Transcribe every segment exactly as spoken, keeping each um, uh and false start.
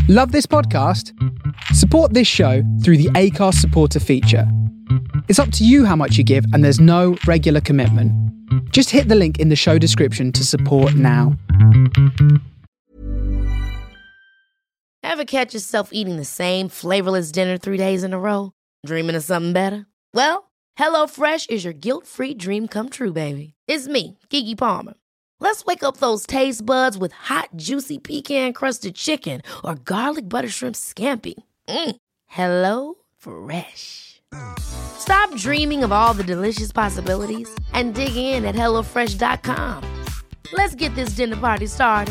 Love this podcast? Support this show through the Acast supporter feature. It's up to you how much you give, and there's no regular commitment. Just hit the link in the show description to support now. Ever catch yourself eating the same flavorless dinner three days in a row? Dreaming of something better? Well, HelloFresh is your guilt-free dream come true, baby. It's me, Keke Palmer. Let's wake up those taste buds with hot, juicy pecan-crusted chicken or garlic butter shrimp scampi. Mm. Hello Fresh. Stop dreaming of all the delicious possibilities and dig in at hello fresh dot com. Let's get this dinner party started.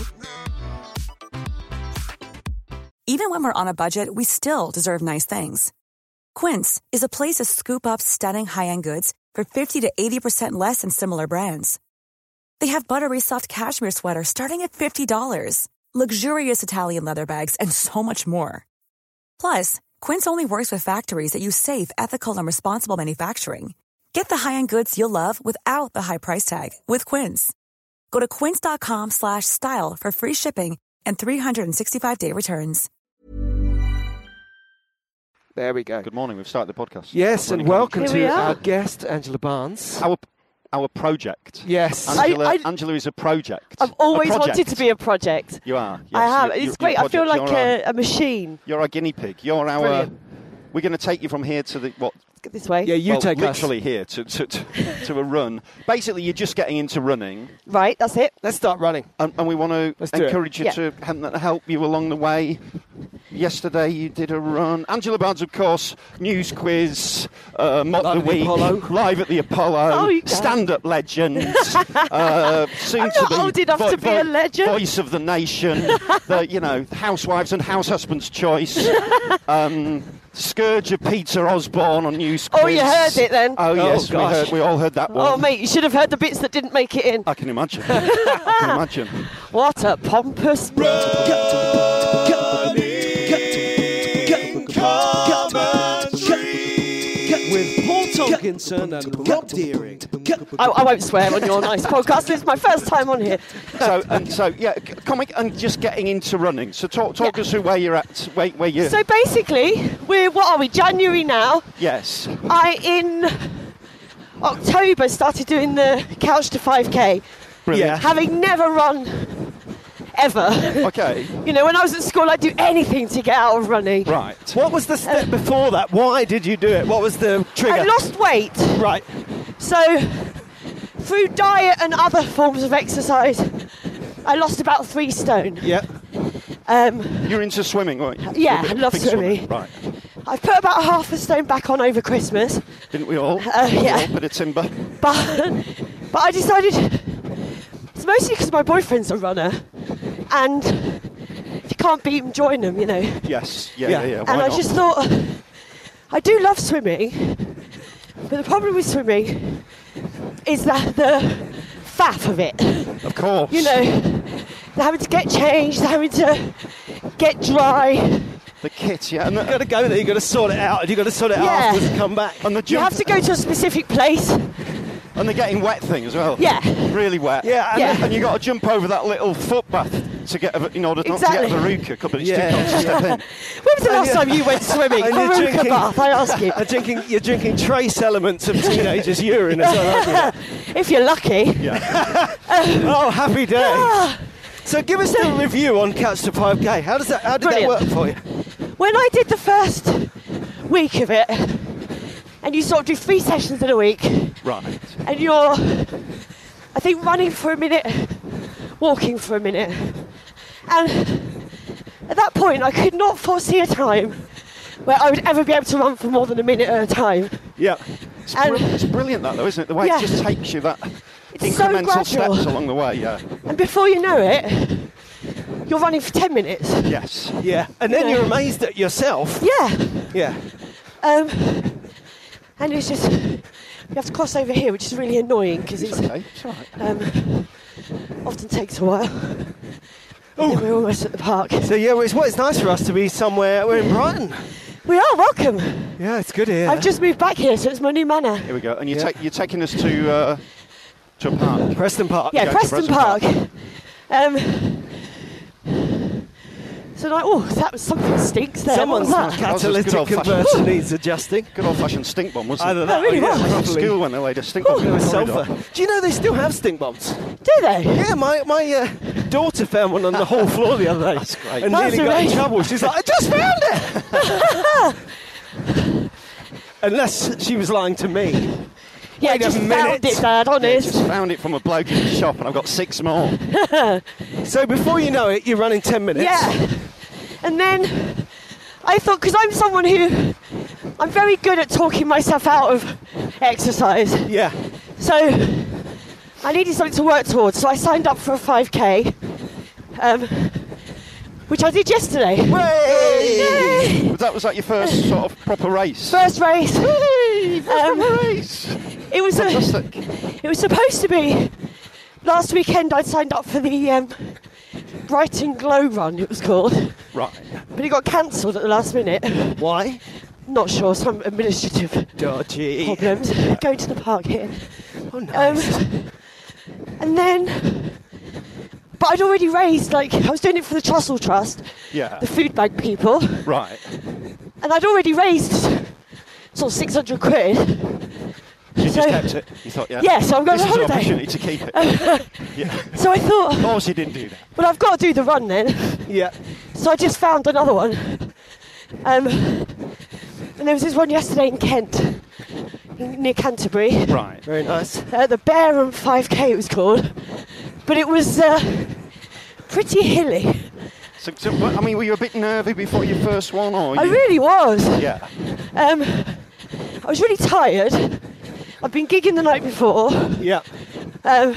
Even when we're on a budget, we still deserve nice things. Quince is a place to scoop up stunning high-end goods for fifty to eighty percent less than similar brands. They have buttery soft cashmere sweaters starting at fifty dollars, luxurious Italian leather bags, and so much more. Plus, Quince only works with factories that use safe, ethical, and responsible manufacturing. Get the high-end goods you'll love without the high price tag with Quince. Go to quince.com slash style for free shipping and three sixty-five day returns. There we go. Good morning. We've started the podcast. Yes, and welcome Here we to are. our guest, Angela Barnes. Our our project. Yes. Angela, I- I- Angela is a project. I've always A project. wanted to be a project. You are. Yes, I have. You're, It's you're, great. you're I feel project. like You're a, our, a machine. You're our guinea pig. You're our... Brilliant. We're going to take you from here to the... what? Let's get this way. Yeah, you well, take literally us. here to, to, to, to a run. Basically, you're just getting into running, Right, that's it. Let's start running. and, and we want to Let's do it. encourage you Yeah. to help, help you along the way. Yesterday, you did a run. Angela Barnes, of course, news quiz, uh, Mock Live the at the Week, Apollo. live at the Apollo, Oh, you can. stand-up legend, uh, soon I'm to not be old enough to be a legend. voice of the nation, the you know housewives and house husbands' choice. Um, Scourge of Peter Osborne on News Quiz. Oh, you heard it then? Oh, yes, we, gosh. heard, we all heard that one. Oh, mate, you should have heard the bits that didn't make it in. I can imagine. I can imagine. What a pompous... With Paul Tomkinson and Rob Deering. I, I won't swear on your nice podcast. It's my first time on here. So, and so, yeah, c- comic and just getting into running. So, talk, talk Yeah. us through where you're at. Where, where you? So basically, we're, what are we, January now? yes. I, in October, started doing the Couch to five K, Brilliant. having never run ever. Okay. You know, when I was at school, I'd do anything to get out of running. Right. What was the step before that? Why did you do it? What was the trigger? I lost weight. Right. So, through diet and other forms of exercise, I lost about three stone. Yeah. Um, You're into swimming, weren't you? Yeah, You're a I love big swimming. Right. I've put about half a stone back on over Christmas, Didn't we all? Uh, We yeah. all bit of timber. but but I decided it's mostly because my boyfriend's a runner, and if you can't beat him, join him, you know. Yes. Yeah. Yeah. Yeah. yeah. Why And I not? just thought, I do love swimming, but the problem with swimming is that the faff of it. Of course. You know, they're having to get changed, they're having to get dry. the kit. Yeah. And the, You've got to go there, you've got to sort it out, and you've got to sort it out Yeah. afterwards and come back. and the You jump. have to go to a specific place. And the getting wet thing as well. Yeah. Really wet. Yeah, and Yeah. And you got to jump over that little footpath to get a, in order not Exactly. to get a verruca, but it's Yeah. too close to step in. When was the last yeah. time you went swimming? And you're Veruca drinking- bath, I ask you. You're drinking, you're drinking trace elements of teenagers' urine as well, aren't you? If you're lucky. Yeah. Oh, happy day. Ah, So give us a review on Couch to five K. How does that? How did Brilliant. that work for you? when I did the first week of it, and you sort of do three sessions in a week, Right. and you're, I think, running for a minute, walking for a minute. And at that point, I could not foresee a time where I would ever be able to run for more than a minute at a time. Yeah. It's, And- br- it's brilliant, that, though, isn't it? The way Yeah. it just takes you that It's so incremental gradual. steps along the way. Yeah. And before you know it, you're running for ten minutes. Yes. Yeah. And then Yeah. you're amazed at yourself. Yeah. Yeah. Um, and it's just, you have to cross over here, which is really annoying because It's it's okay. It's all right. um, often takes a while. And then we're almost at the park. So yeah, well, it's, well, it's nice for us to be somewhere. We're in Brighton. We are welcome. Yeah, it's good here. I've just moved back here, so it's my new manor. Here we go. And you're, Yeah. take, you're taking us to uh, to a park. Preston Park. Yeah, Go to Preston Preston Park. Park. Um, So like, oh, that was something stinks there. Someone's What was that? That was just good catalytic old-fashioned- converter needs adjusting. Good old-fashioned stink bomb, wasn't Either it? that It really or, yeah, was. I went to probably- school when they laid a stink bomb There in was the corridor. sulphur. Do you know they still have stink bombs? Do they? Yeah, my my uh, daughter found one on the hall floor the other day. That's great. And That's nearly got in amazing. trouble. She's like, I just found it! Unless she was lying to me. Yeah, Wait a just minute. found it, Dad, Yeah, honest. just found it from a bloke in the shop, and I've got six more. So before you know it, you're running ten minutes. Yeah. And then I thought, because I'm someone who, I'm very good at talking myself out of exercise. Yeah. So I needed something to work towards. So I signed up for a five K, um, which I did yesterday. Yay! Was that, was that your first sort of proper race? First race. First Um, proper race. It was a, Fantastic. it was supposed to be last weekend. I'd signed up for the um, Brighton Glow Run, it was called, Right. but it got cancelled at the last minute. Why? Not sure, some administrative Dodgy. problems. Going to the park here. Oh, nice. Um, and then, but I'd already raised, like, I was doing it for the Trussell Trust, Yeah. the food bank people, Right. and I'd already raised sort of six hundred quid. You So- just kept it. You thought, yeah. Yeah, so I'm going this on is an holiday. opportunity to keep it. Yeah. So I thought, Of course you didn't do that. well, I've got to do the run then. Yeah. So I just found another one. Um, and there was this one yesterday in Kent, in, near Canterbury. Right. Very nice. Uh, the Bareham five K it was called. But it was uh, pretty hilly. So, so, but, I mean, were you a bit nervy before your first one, or I you? really was. Yeah. Um, I was really tired. I've been gigging the night before. Yeah. Um,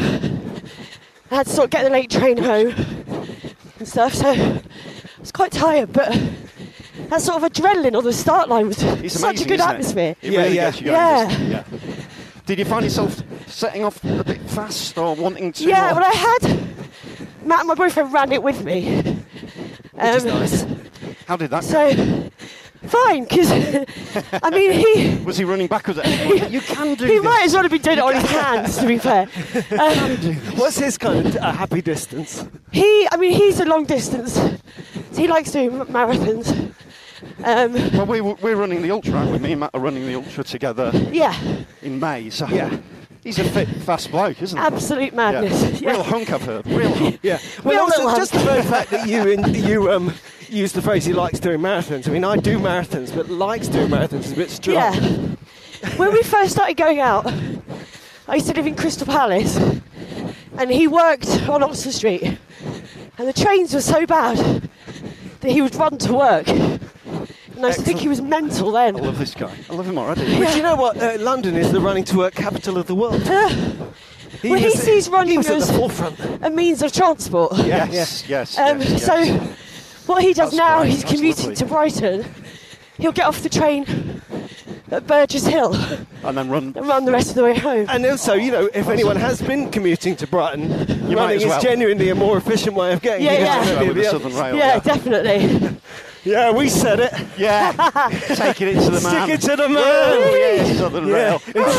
I had to sort of get the late train home and stuff, so I was quite tired, but that sort of adrenaline on the start line was It's such amazing, a good isn't atmosphere. It, it Yeah, really yeah. gets you going, Yeah. doesn't it? Yeah. Did you find yourself setting off a bit fast or wanting to? Yeah, or- well, I had Matt, my boyfriend, ran it with me. Um, is nice. How did that? So, fine, because I mean, he Was he running backwards at any point? You can do he this. might as well have been doing it on his hands, to be fair. Um, What's his kind of uh, happy distance? he, I mean, he's a long distance. So he likes doing marathons. Um, Well, we, we're running the ultra, aren't we? Me and Matt are running the ultra together yeah, in May. So Yeah. he's a fit, fast bloke, isn't he? absolute madness. Yeah. Yeah. Real hunk, I've heard. Real hunk. Yeah. We Well, all also, know just the very fact that you in, you um use the phrase he likes doing marathons. I mean, I do marathons, but likes doing marathons is a bit strong. Yeah. When we first started going out, I used to live in Crystal Palace, and he worked on Oxford Street, and the trains were so bad that he would run to work. And I used to think he was mental then. I love this guy. I love him already. But you know what? Uh, London is the running to work capital of the world. He Well, he was- sees running he was at as- the forefront. A means of transport. Yes, yes, Um, yes, so yes. what he does That's now, great, he's that's commuting lovely. to Brighton. He'll get off the train at Burgess Hill And then run. and run the rest of the way home. And also, you know, if anyone has been commuting to Brighton, You might running as is well. genuinely a more efficient way of getting Yeah, here yeah. than Well, any with of the the Southern others. Rail. yeah, definitely. Yeah, we said it. Yeah. Taking it to the man. Stick it to the man. Oh, yeah, Southern Yeah.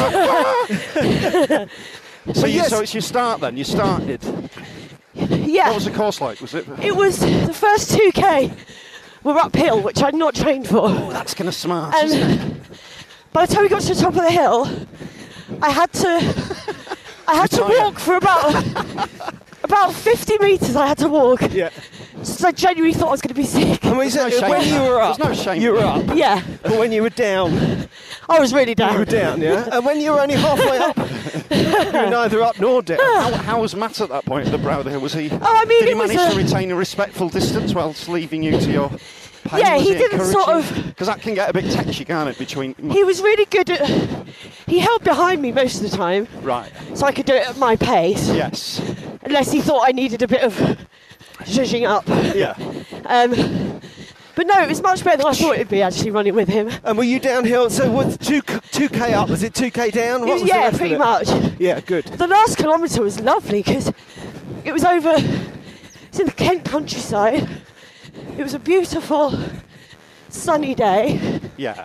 Rail. So, you, yes. so it's your start then. You started. Yeah. What was the course like? Was it? It was the first two K were uphill, which I'd not trained for. That's kind of smart, isn't it? And by the time we got to the top of the hill, I had to I had to You're tired. walk for about about fifty metres. I had to walk. Yeah. So I genuinely thought I was going to be sick. I mean, so no shame when in you that. were up, There's no shame you in were that. up. Yeah, But when you were down, I was really you down. were down, yeah? And when you were only halfway up, you were neither up nor down. How, how was Matt at that point at the brow of the hill? Was he? Oh, I mean, did he it was manage a- to retain a respectful distance whilst leaving you to your pain? Yeah, Was he didn't sort of- because that can get a bit tetchy, can't it? Between He was really good at. He held behind me most of the time, right. so I could do it at my pace. Yes. Unless he thought I needed a bit of zhuzhing up. Yeah. Um, but no, it was much better than I thought it'd be actually running with him. And were you downhill? So what's two two k up? Was it two k down? What was the yeah, rest of pretty it? much. Yeah, good. The last kilometre was lovely because it was over. It's in the Kent countryside. It was a beautiful, sunny day. Yeah.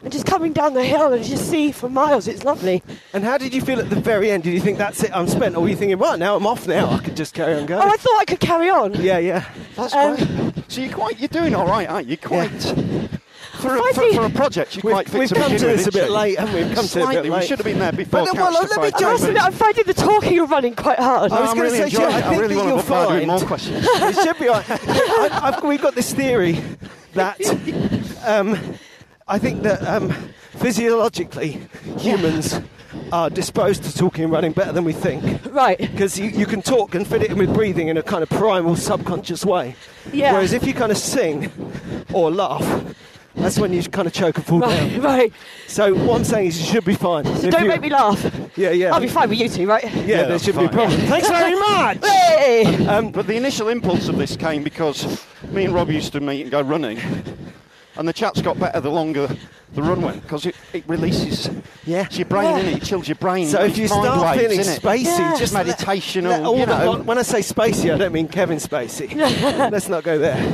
and just coming down the hill and just see for miles. It's lovely. And how did you feel at the very end? Did you think that's it, I'm spent? Or were you thinking, right, now I'm off now, I could just carry on going? Oh, I thought I could carry on. Yeah, yeah. That's Um, great. So you're quite, you're doing all right, aren't you? Quite. For, a, I for, think- for a project, you're We've, quite fit we've to come begin to with, this a didn't bit you? late, and we've come to it a Slightly. bit late. We should have been there before. But, well, Couch to let me five jump Listen, minutes. I'm finding the talking and running quite hard. I was I'm gonna really say, enjoying Joe, it. I I think really that want you'll to bombard you with find- more questions. It should be all right. I, I've, we've got this theory that um, I think that um, physiologically humans are disposed to talking and running better than we think. Right. Because you, you can talk and fit it in with breathing in a kind of primal, subconscious way. Yeah. Whereas if you kind of sing or laugh, that's when you kind of choke and fall Right, down. right. So what I'm saying is you should be fine. So If don't you- make me laugh. Yeah, yeah. I'll be fine with you two, right? Yeah, Yeah, there shouldn't be a fine. problem. Thanks very much! Hey! Um, But the initial impulse of this came because me and Rob used to meet and go running, and the chat's got better the longer the run went, because it, it releases Yeah. it's your brain, Yeah. innit? It chills your brain. So if you It's mind start waves, feeling innit? spacey, Yeah. just Just let- meditational, let all you the- know. when I say spacey, I don't mean Kevin Spacey. Let's not go there.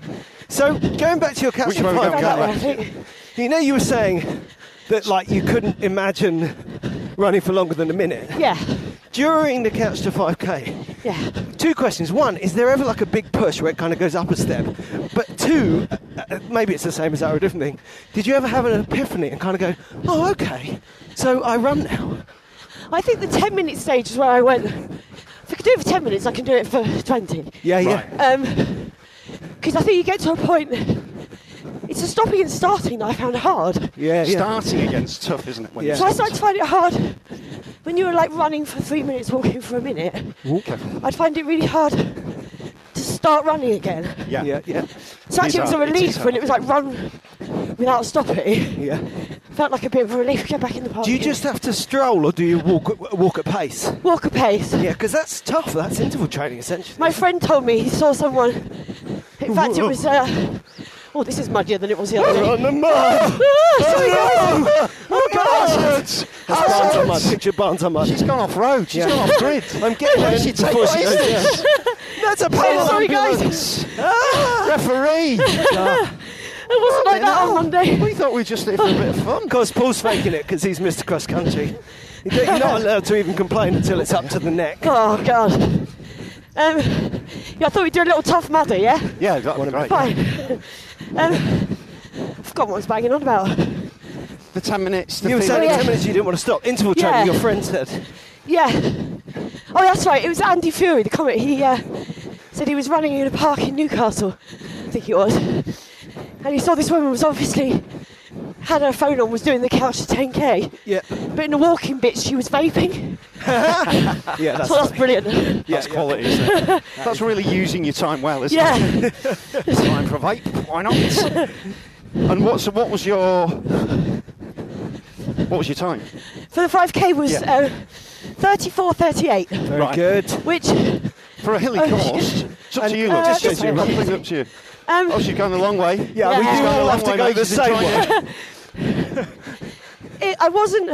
So going back to your Couch Which to way we five going, That way, I Kat? think. you know, you were saying that like you couldn't imagine running for longer than a minute Yeah, during the Couch to five K. yeah. Two questions. One, is there ever like a big push where it kind of goes up a step? But two, uh, uh, maybe it's the same as that or a different thing. Did you ever have an epiphany and kind of go, oh, okay, so I run now? I think the ten minute stage is where I went. If I can do it for ten minutes, I can do it for twenty. Yeah, yeah. Um, because I think you get to a point. It's the stopping and starting that I found hard. Yeah, yeah. Starting again's tough, isn't it? When Yeah. So I started to find it hard when you were like running for three minutes, walking for a minute. Okay. I'd find it really hard to start running again. Yeah. Yeah, yeah, So actually, it was a hard, it is relief when hard. it was like run without stopping. yeah. Felt like a bit of a relief to get back in the park. Do you again. just have to stroll or do you walk walk at pace? walk a pace? Yeah, because that's tough. That's interval training, essentially. My friend told me he saw someone. In fact, it was. Uh, oh, this is muddier than it was the other day. on the mud! Ah, sorry, guys. Oh, God! That's Barnes on mud. Picture Barnes on mud. She's gone off road. She's Yeah. gone off grid. I'm getting there She take before she what is goes this? down. That's a power Sorry, guys. Ambulance. Referee. It wasn't like that on Monday. We thought we'd just here for a bit of fun. Of course, Paul's faking it because he's Mister Cross Country. You don't- You're not allowed to even complain until it's up to the neck. Oh God. Um, yeah, I thought we'd do a little tough mudder, yeah? Yeah, that would be great. Fine. Um, I forgot what I was banging on about. The ten minutes. The You were feeling- saying in yeah. ten minutes you didn't want to stop. Interval Yeah. training, your friend said. Yeah. Oh, that's right. It was Andy Fury, the comic. He uh, said he was running in a park in Newcastle, I think it was. And he saw this woman was obviously had her phone on, was doing the couch to ten K. Yeah. But in the walking bits, she was vaping. Yeah, that's So that's funny. brilliant. Yeah, That's yeah. quality, isn't it? That's really using your time well, isn't Yeah. it? Time for a vape. Why not? And what? So what was your? What was your time? For the five K was Yeah. uh, thirty-four thirty-eight, Very Right. good. which For a hilly Oh, course. It's up to you, Uh, look. It's just up to you. saying. Completely up to you. um, Oh, she's going the long way. Yeah, Yeah. we He's do gone all a have to long go way, the mate. He's same enjoying way. it, I wasn't.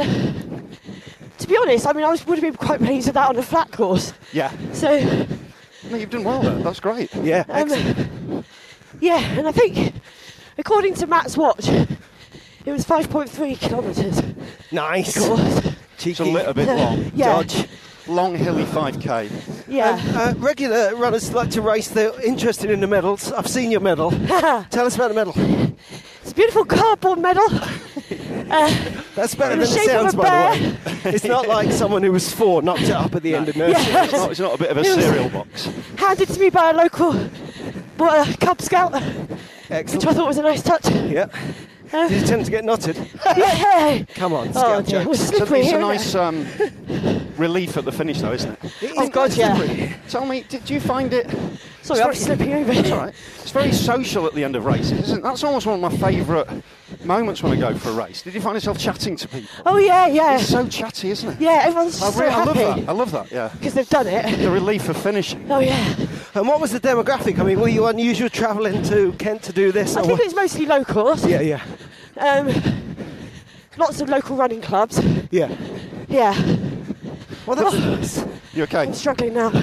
To be honest, I mean, I was, would have been quite pleased with that on a flat course. Yeah. So, No, you've done well there. That's great. Yeah, um, excellent. yeah, and I think, according to Matt's watch, it was five point three kilometres. Nice. Course. Cheeky. It's a little bit long. Yeah. Dodge. Long, hilly five K. Yeah. Uh, regular runners like to race. They're interested in the medals. I've seen your medal. Tell us about the medal. It's a beautiful cardboard medal. Uh, That's better In than the it shape of sounds, a by the way. It's not like someone who was four knocked it up at the end of nursery. Yeah. It's not, it's not a bit of a It was- cereal box. handed to me by a local uh, Cub Scout, which I Excellent. thought was a nice touch. Yeah. Um, Did you tend to get knotted? yeah. Come on, Oh, Scout dear. It was jokes. So slippery it's a here, nice isn't um, relief at the finish, though, isn't it? It Oh, is God, yeah. slippery. Tell me, did you find it? it? Sorry, I'm slipping over. It's all right. It's very social at the end of races, isn't it? That's almost one of my favourite moments when I go for a race. Did you find yourself chatting to people? Oh, yeah, yeah. It's so chatty, isn't it? Yeah, everyone's I, just so really, I love happy that. I love that, yeah. because they've done it. The relief of finishing. Oh, yeah. And what was the demographic? I mean, were you unusual travelling to Kent to do this? I or think what? it's mostly locals. Yeah, yeah, Um, lots of local running clubs. yeah. Yeah. Well, that's nice. You okay? I'm struggling now.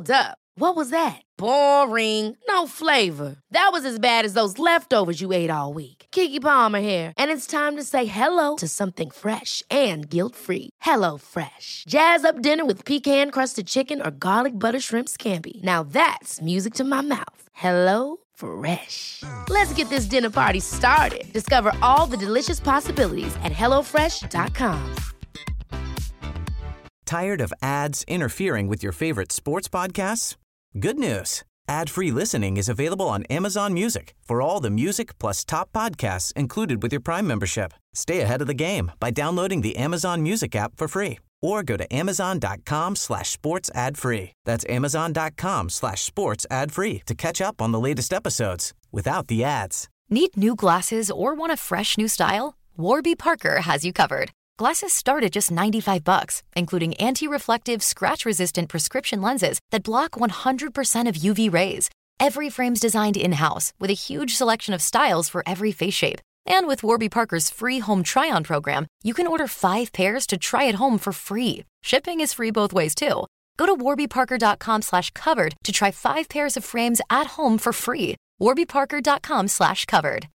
Hold up. What was that? Boring. No flavor. That was as bad as those leftovers you ate all week. Keke Palmer here, and it's time to say hello to something fresh and guilt-free. Hello Fresh. Jazz up dinner with pecan-crusted chicken or garlic butter shrimp scampi. Now that's music to my mouth. Hello Fresh. Let's get this dinner party started. Discover all the delicious possibilities at hello fresh dot com. Tired of ads interfering with your favorite sports podcasts? Good news. Ad-free listening is available on Amazon Music for all the music plus top podcasts included with your Prime membership. Stay ahead of the game by downloading the Amazon Music app for free or go to amazon.com slash sports ad free. That's amazon.com slash sports ad free to catch up on the latest episodes without the ads. Need new glasses or want a fresh new style? Warby Parker has you covered. Glasses start at just ninety-five bucks, including anti-reflective, scratch-resistant prescription lenses that block one hundred percent of U V rays. Every frame's designed in-house with a huge selection of styles for every face shape. And with Warby Parker's free home try-on program, you can order five pairs to try at home for free. Shipping is free both ways, too. Go to warbyparker.com slash covered to try five pairs of frames at home for free. warbyparker.com slash covered.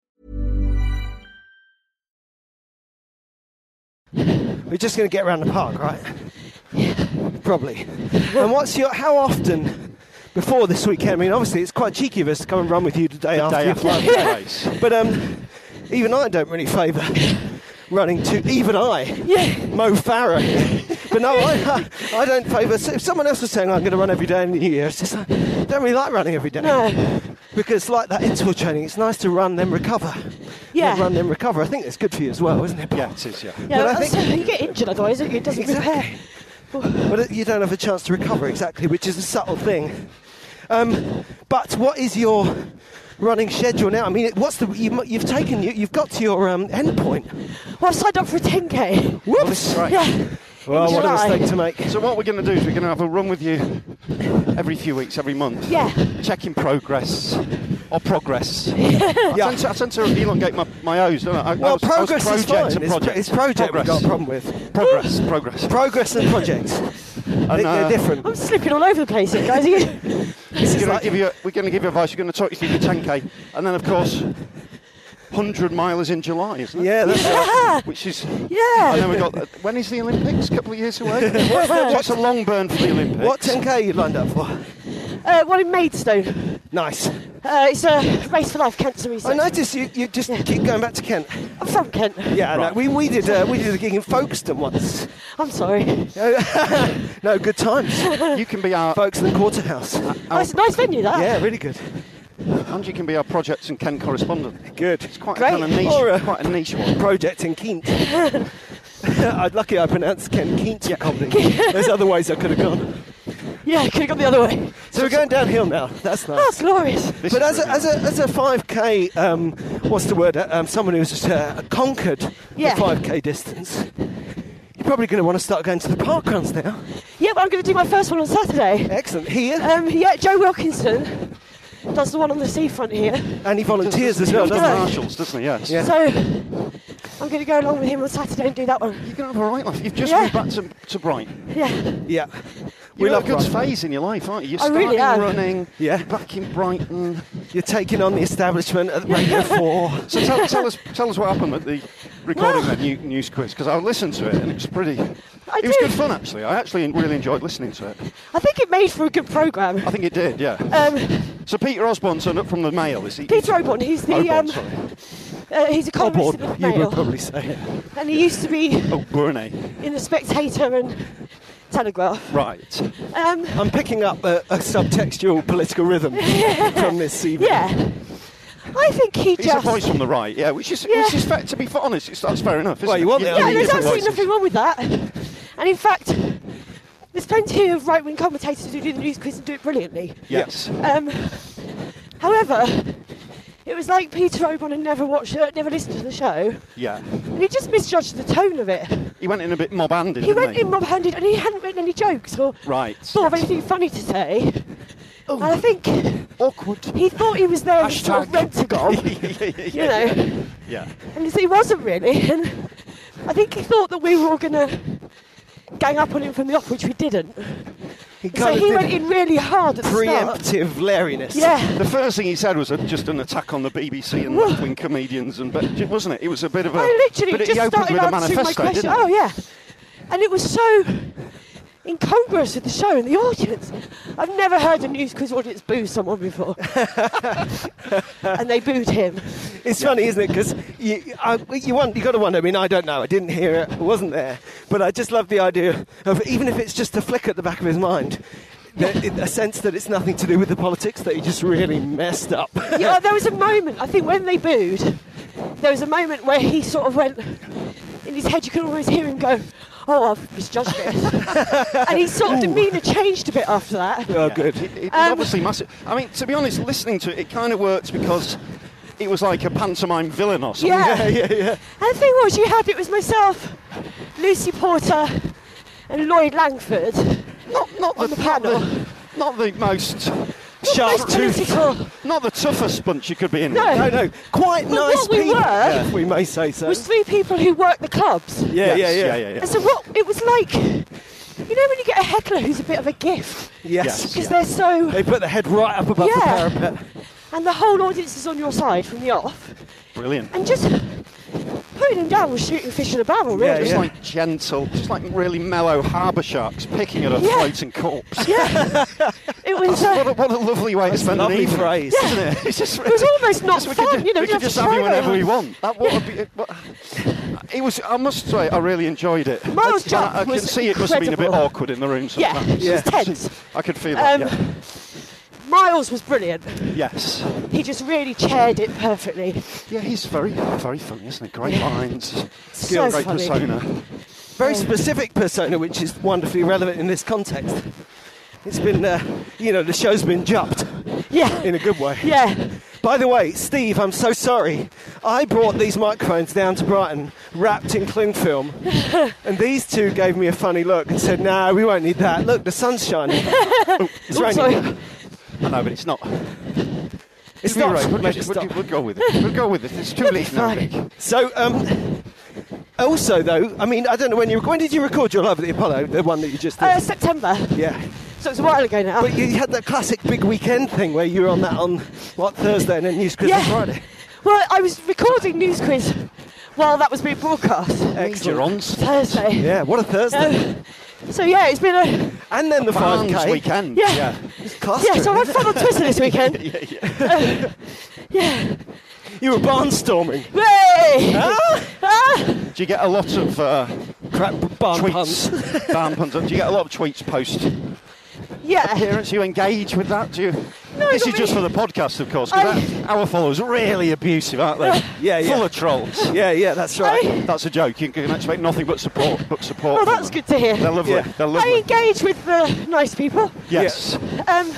We're just going to get around the park, right? Yeah. Probably. And what's your, how often before this weekend, I mean, obviously it's quite cheeky of us to come and run with you the day the after day your after flight. the race. But um, even I don't really favour running too, even I, Yeah. Mo Farah. But no, I, I don't favour, if someone else was saying I'm going to run every day in the new year, it's just, I don't really like running every day. No. Because like that interval training, it's nice to run, then recover. Yeah. Then run, then recover. I think it's good for you as well, isn't it? Yeah, it is, yeah. Yeah, But I that's- think- you get injured otherwise, it doesn't Exactly. repair. But you don't have a chance to recover, exactly, which is a subtle thing. Um, but what is your running schedule now? I mean, what's the you, you've taken you, you've got to your um, end point. Well, I've signed up for a ten K. Whoops! Right. Yeah. Well, In what a July. mistake to make. So what we're going to do is we're going to have a run with you every few weeks, every month. Yeah. Checking progress or progress. Yeah. I, tend to, I tend to elongate my, my O's, don't I? I Well, I was, progress I was is project fine. and It's, project. it's project we've got a problem with. Progress, progress. Progress and projects. And, They- They're uh, different. I'm slipping all over the place here, guys. This We're is going like, to give you. We're going to give you advice. We're going to talk you through your ten K, and then of course, hundred milers in July, isn't it? yeah, that's Yeah. Which is. Yeah. And then we got. Uh, when is the Olympics? A couple of years away. What's, the, what's a long burn for the Olympics? what ten K you lined up for? Uh, one in Maidstone. Nice. Uh, it's a Race for Life cancer research. I noticed you, you just keep going back to Kent. I'm from Kent. Yeah, no, Right. we, we did uh, we did a gig in Folkestone once. I'm sorry. No, good times. You can be our. Folkestone Quarterhouse. Nice, nice venue, that. Yeah, really good. And you can be our projects and Ken correspondent. Good. It's quite Great. a kind of niche. Or, uh, quite a niche one. Project in Keent. I'd lucky I pronounced Kent Keent for comedy. There's other ways I could have gone. Yeah, could have gone the other way. So we're going downhill now. That's Oh, nice. glorious. This But is as a, really as a as a five K, um, what's the word? Uh, Um, someone who's uh, conquered Yeah. the five K distance. You're probably going to want to start going to the park runs now. Yeah, but I'm going to do my first one on Saturday. Excellent. Here, Um, yeah, Joe Wilkinson does the one on the seafront here. and he volunteers as He well, does doesn't he? Marshall's, doesn't he? Yes. Yeah. So I'm going to go along with him on Saturday and do that one. You're going to have a right life. You've just Yeah. moved back to, to Brighton. Yeah. Yeah. You're We at a love good Brighton. phase in your life, aren't you? You're I starting really am. running. Yeah. You're back in Brighton. You're taking on the establishment at Radio four. So tell, tell us, tell us what happened at the recording Well- of the new, news quiz, because I listened to it and it was pretty. I it was did. good fun actually. I actually really enjoyed listening to it. I think it made for a good programme. I think it did, yeah. Um, So Peter Osborne turned up from the Mail, is he? Peter Oborne, he's the Oborne, um, sorry. uh, he's a Oh, columnist board, in the you Mail, would probably say. and he used to be Oh, Burney. in the Spectator and Telegraph. Right. Um, I'm picking up a, a subtextual political rhythm from this C V. yeah, I think he He's just. a voice from the right, yeah, which is, Yeah. which is fair, to be honest, it's, that's fair enough, isn't Well, it? you want the Yeah, I mean, there's different absolutely voices. nothing wrong with that. And in fact, there's plenty of right-wing commentators who do the news quiz and do it brilliantly. Yes. Um, however, it was like Peter Oborne had never watched it, never listened to the show, Yeah. and he just misjudged the tone of it. He went in a bit mob-handed, He didn't went he? in mob-handed, and he hadn't written any jokes or Right. thought of anything funny to say. And I think Awkward. he thought he was there as sort of Hashtag. Rentagon, you know, Yeah. and he wasn't really. And I think he thought that we were all going to gang up on him from the off, which we didn't. He So kind of he did went in really hard at the start. preemptive Larryness. Yeah. The first thing he said was a, just an attack on the B B C and Whoa. left-wing comedians, and but wasn't it? It was a bit of a. I literally but just he opened started with a answering my manifesto, question. didn't he? Oh, yeah. And it was so incongruous with the show and the audience. I've never heard a news quiz audience boo someone before. And they booed him. It's funny, isn't it? Because you, I, you want, you got to wonder. I mean, I don't know. I didn't hear it. I wasn't there. But I just love the idea of, even if it's just a flick at the back of his mind, that, a sense that it's nothing to do with the politics, that he just really messed up. Yeah, there was a moment, I think when they booed, there was a moment where he sort of went, in his head you could always hear him go, oh, I've misjudged it. And his sort of demeanour changed a bit after that. Oh, good. It, it, Um, obviously massive. I mean, to be honest, listening to it, it kind of works because it was like a pantomime villain or something. Yeah. Yeah, yeah, yeah. And the thing was, you had, it was myself, Lucy Porter and Lloyd Langford Not, not on the, the not panel. the, not the most Sharp Most tooth. political not the toughest bunch you could be in. No. No, no. Quite But nice what we people, were if we may say so. was three people who worked the clubs. Yeah, Yes, yeah, yeah. yeah, yeah, yeah. And so what, it was like, you know when you get a heckler who's a bit of a gift? Yes. Yes. Because they're so, They put the head right up above Yeah. the parapet. and the whole audience is on your side from the off. Brilliant. And just putting them down was shooting fish in a barrel, Yeah, really. Just like gentle, just like really mellow harbour sharks picking at a Yeah. floating corpse. Yeah. It was, What a, uh, what a lovely way to That's a spend an lovely evening, phrase. isn't it? It's just it was almost not just we fun, could, ju- you know. we you could have just to have you try whenever very we hard. want. That would be. It, what- it was. I must say, I really enjoyed it. Miles' I, jump I can was see it must have been a bit incredible. awkward in the room Yeah, sometimes. it was tense. I could feel that. Um, yeah. Miles was brilliant. Yes. He just really chaired it perfectly. Yeah, he's very, very funny, isn't he? Great lines, So great funny. persona. Very specific persona, which is wonderfully relevant in this context. It's been, uh, you know, the show's been jumped Yeah. in a good way. Yeah. By the way, Steve, I'm so sorry. I brought these microphones down to Brighton, wrapped in cling film, and these two gave me a funny look and said, "No, we won't need that. Look, the sun's shining." Oh, it's Oh, raining. sorry. I know, but it's not. It's You're not. right. We'll, Make just, it we'll, stop. we'll go with it. We'll go with it. It's too late now, fine. Vic. So, um, also though, I mean, I don't know when you when did you record your Love at the Apollo, the one that you just did? Uh, September. Yeah. So it's a while ago now. But you had that classic big weekend thing where you were on that on what Thursday and then News Quiz on Yeah. Friday. Well, I was recording News Quiz while that was being broadcast. Major ons. Thursday. Yeah, what a Thursday. Um, so yeah, it's been a and then the five Barnes K. weekend. Yeah. yeah. It's clustering, yeah. So I had isn't fun on Twitter this weekend. yeah, yeah. Uh, yeah. it? You were barnstorming. Hey! Ah! Ah! Do you get a lot of uh, Crap barn tweets? puns. Barn puns. Do you get a lot of tweets post Yeah. appearance? Do you engage with that? Do you? No, this not is just for really. the podcast, of course. 'Cause I- that- our followers are really abusive, aren't they? Yeah, yeah. Full of trolls. Yeah, yeah, that's right. I- That's a joke. You can expect nothing but support. But support. Oh, from that's them. good to hear. They're lovely. Yeah. They're I lovely. engage with the nice people. Yes. Um,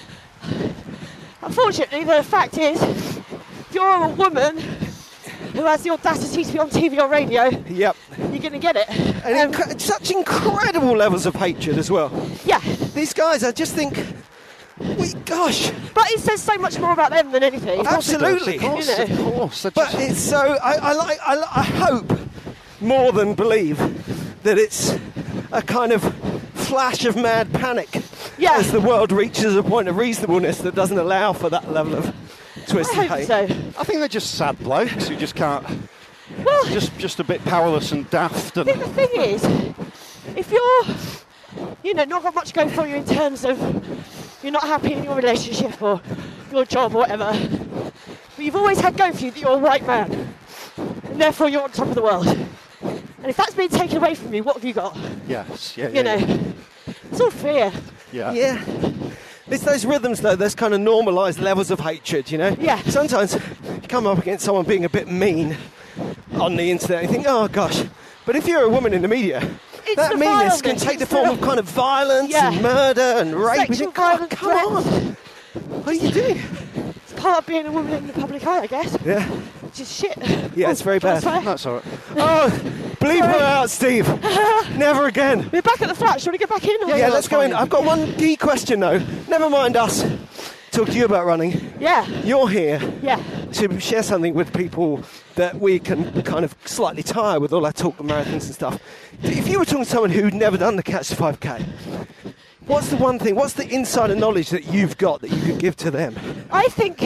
unfortunately, the fact is, if you're a woman who has the audacity to be on T V or radio, Yep. you're going to get it. And Um, inc- such incredible levels of hatred as well. yeah, These guys, I just think, we, gosh, but it says so much more about them than anything. Of course it does, absolutely. Of course. You know. Of course. They're but just- it's so, I, I like, I, li- I hope more than believe that it's a kind of flash of mad panic Yeah. as the world reaches a point of reasonableness that doesn't allow for that level of twist I and hope hate. so. I think they're just sad blokes who just can't. Well, Just, just a bit powerless and daft. I think And the thing is, if you're, you know, not got much going for you in terms of you're not happy in your relationship or your job or whatever, but you've always had going for you that you're a white man, and therefore you're on top of the world. And if that's been taken away from you, what have you got? yes, yeah, You yeah, know, it's all fear. yeah. Yeah. It's those rhythms, though, those kind of normalised levels of hatred, you know? Yeah. Sometimes you come up against someone being a bit mean on the internet and you think, oh, gosh. But if you're a woman in the media, It's that the meanness can violence, take the it's form the- of kind of violence Yeah. and murder and rape. You Sexual think, oh, violence, come threats. on. What are you doing? It's part of being a woman in the public eye, I guess. Yeah. Which is shit. Yeah, it's very do you want bad. to swear? That's all right. Oh, bleep her out, Steve. Never again. We're back at the flat. Shall we get back in? or- Yeah, let's that's go in. fine. I've got one key question, though. Never mind us. Talk to you about running. Yeah. You're here Yeah. to share something with people that we can kind of slightly tire with all our talk of marathons and stuff. If you were talking to someone who'd never done the Catch the five K, What's the one thing, what's the insider knowledge that you've got that you could give to them? I think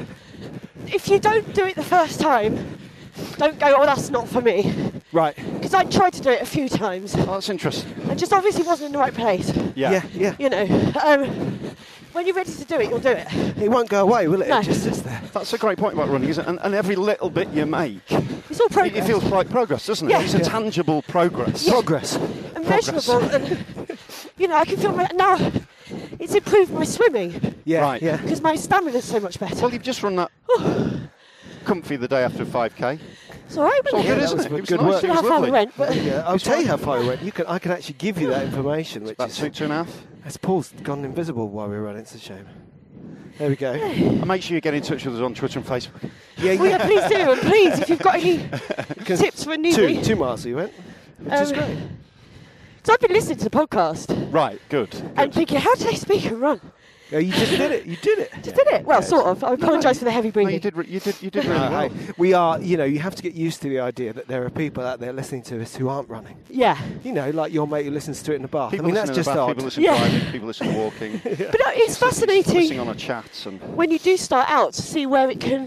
if you don't do it the first time, don't go, oh, that's not for me. Right. Because I tried to do it a few times. Oh, that's interesting. And just obviously wasn't in the right place. Yeah. Yeah, yeah. You know, um, when you're ready to do it, you'll do it. It won't go away, will it? No. It just sits there. That's a great point about running, isn't it? And, and every little bit you make, It's all it, progress. it feels like progress, doesn't it? Yeah. It's a Yeah. tangible progress. Progress. and progress. measurable. And, you know, I can feel my, now it's improved my swimming Yeah, Right. yeah. because my stamina's so much better. Well, you've just run that comfy the day after five K. It's all right, It's all wasn't good, it? isn't was it? It was good nice. work. It I was don't know how far we lovely. went, but Yeah, I'll tell you how far we went. You can, I can actually give you that information, which About is... two, two and a half. As Paul's gone invisible while we were running, it's a shame. There we go. And make sure you get in touch with us on Twitter and Facebook. Yeah, well, yeah, please do. And please, if you've got any Because tips for a newbie. Two, two miles you went, which is Um, great. So I've been listening to the podcast Right, good. good. and thinking, how do they speak and run? Yeah, you just did it. You did it. Just did it? Well, sort of. I apologise for the heavy No, breathing. you did. Re- you did. You did really Uh, well. hey, we are, you know, you have to get used to the idea that there are people out there listening to us who aren't running. Yeah. You know, like your mate who listens to it in the bath. People I mean, listen that's in the just bath, odd. People listen Yeah. driving. People listen walking. But uh, it's Listening fascinating on a chat and. when you do start out to see where it can...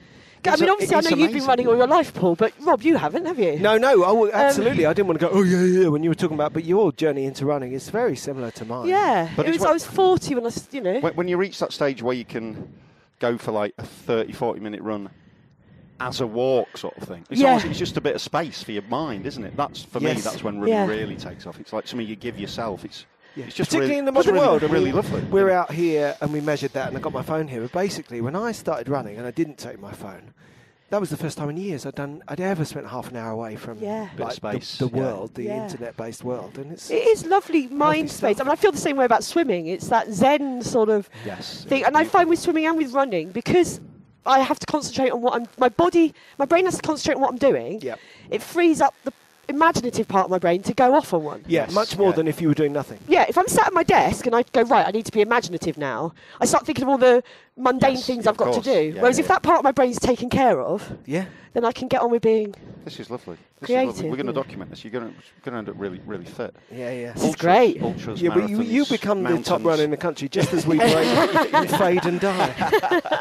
I It's mean, a- obviously, I it's know you've been amazing. running all your life, Paul, but Rob, you haven't, have you? No, no, oh, Um, absolutely. I didn't want to go, oh, yeah, yeah, when you were talking about, but your journey into running is very similar to mine. Yeah. But it it's was, what- I was forty when I, s- you know... When, when you reach that stage where you can go for like a thirty, forty minute run as a walk sort of thing, it's, Yeah. almost, it's just a bit of space for your mind, isn't it? That's for me. Yes. That's when running Yeah. really takes off. It's like something you give yourself. It's Yeah. it's just Particularly really, in the just modern really, world. I really mean, lovely. We're out here and we measured that, and I got my phone here. But basically, when I started running and I didn't take my phone, that was the first time in years I'd done. I'd ever spent half an hour away from Yeah. Bit of like, space, the, the yeah. world, the Yeah. internet-based world, and it's It is lovely mind stuff. space. I mean, I feel the same way about swimming. It's that zen sort of Yes. thing. And I find with swimming and with running, because I have to concentrate on what I'm... My body, my brain has to concentrate on what I'm doing. yeah, It frees up the imaginative part of my brain to go off on one. yeah, Yes, much more yeah. than if you were doing nothing. Yeah, if I'm sat at my desk and I go, right, I need to be imaginative now, I start thinking of all the mundane Yes, things yeah, I've got of to course. do. Yeah, Whereas yeah, if yeah. that part of my brain's taken care of, Yeah, then I can get on with being... This is lovely. This Creative, is lovely. We're going to yeah. document this. You're going to going to end up really, really fit. yeah, yeah. This is great. Ultras, Yeah, but you, you marathons, become the top mountains. runner in the country just as we break and fade and die.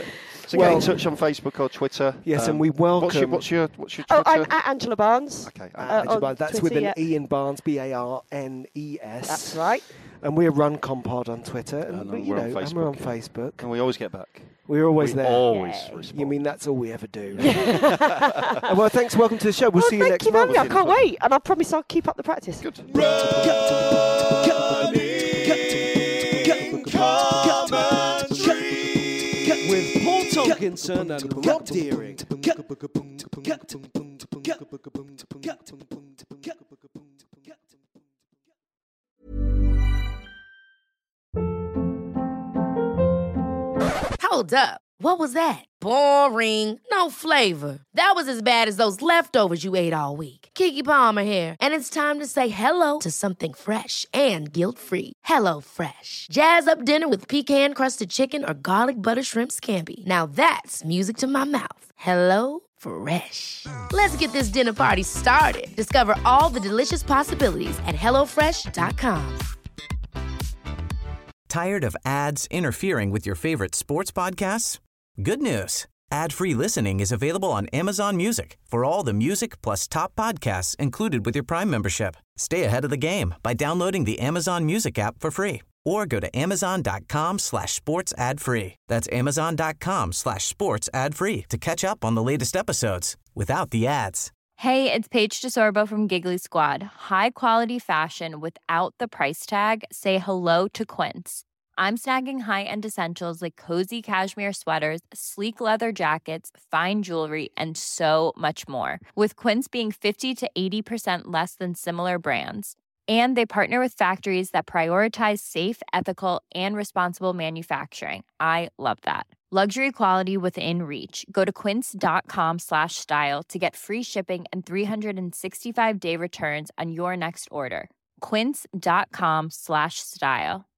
So Well- get in touch on Facebook or Twitter. Yes, Um, and we welcome. What's your what's your what's your Oh, Twitter? I'm at Angela Barnes. Okay. Uh, Uh, Angela on Barnes. That's Twitter, with an yeah. Ian Barnes, B A R N E S. That's right. And we're Run Compod on Twitter, and, And we- then you we're know, on and we're on Facebook. Facebook. and we always get back. We're always we there. always Yay. respond. You mean that's all we ever do? Uh, well, thanks. Welcome to the show. We'll Oh, see you thank next you, month. Mandy. I can't wait. And I promise I'll keep up the practice. Good. With Paul Tomkinson and Rob Deering. Hold up. What was that? Boring. No flavor. That was as bad as those leftovers you ate all week. Keke Palmer here, and it's time to say hello to something fresh and guilt-free. Hello Fresh. Jazz up dinner with pecan-crusted chicken or garlic butter shrimp scampi. Now that's music to my mouth. Hello Fresh. Let's get this dinner party started. Discover all the delicious possibilities at hello fresh dot com. Tired of ads interfering with your favorite sports podcasts? Good news. Ad-free listening is available on Amazon Music for all the music plus top podcasts included with your Prime membership. Stay ahead of the game by downloading the Amazon Music app for free or go to amazon.com slash sports ad free. That's amazon.com slash sports ad free to catch up on the latest episodes without the ads. Hey, it's Paige DeSorbo from Giggly Squad. High quality fashion without the price tag. Say hello to Quince. I'm snagging high-end essentials like cozy cashmere sweaters, sleek leather jackets, fine jewelry, and so much more. With Quince being fifty to eighty percent less than similar brands. And they partner with factories that prioritize safe, ethical, and responsible manufacturing. I love that. Luxury quality within reach. Go to quince.com slash style to get free shipping and three sixty-five day returns on your next order. Quince.com slash style.